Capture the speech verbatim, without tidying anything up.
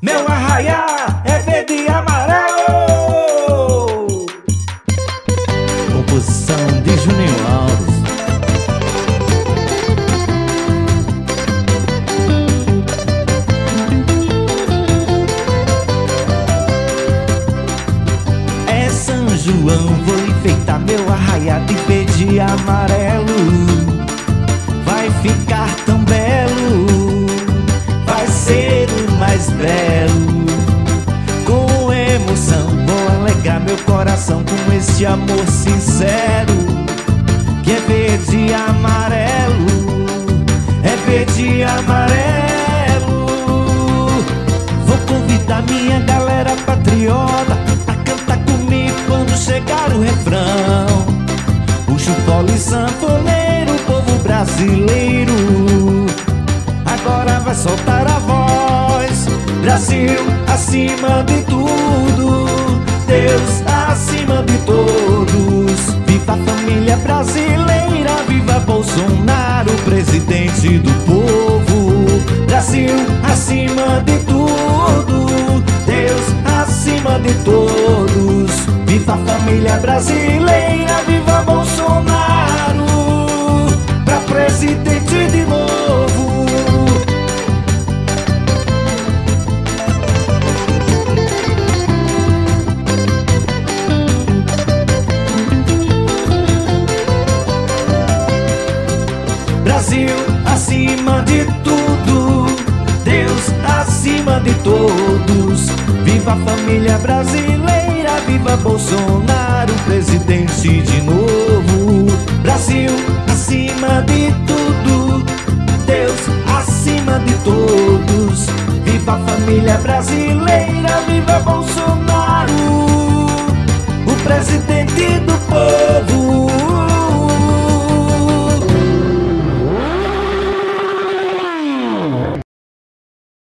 Meu arraiá é verde e amarelo. Composição de Juninho Alves. É São João, vou enfeitar meu arraiá de verde e amarelo. Vai ficar tão belo, vai ser o mais belo. Com emoção vou alegrar meu coração com esse amor sincero, que é verde e amarelo, é verde e amarelo. Vou convidar minha galera patriota a cantar comigo quando chegar o refrão. Puxa o pole sanfoneiro, povo brasileiro, agora vai soltar a voz. Brasil acima de tudo, Deus acima de todos. Viva a família brasileira, viva Bolsonaro, presidente do povo. Brasil acima de tudo, Deus acima de todos. Viva a família brasileira, viva Bolsonaro, pra presidente de novo. Brasil acima de tudo, Deus acima de todos. Viva a família brasileira, viva Bolsonaro, presidente de novo. Brasil acima de tudo, Deus acima de todos. Viva a família brasileira.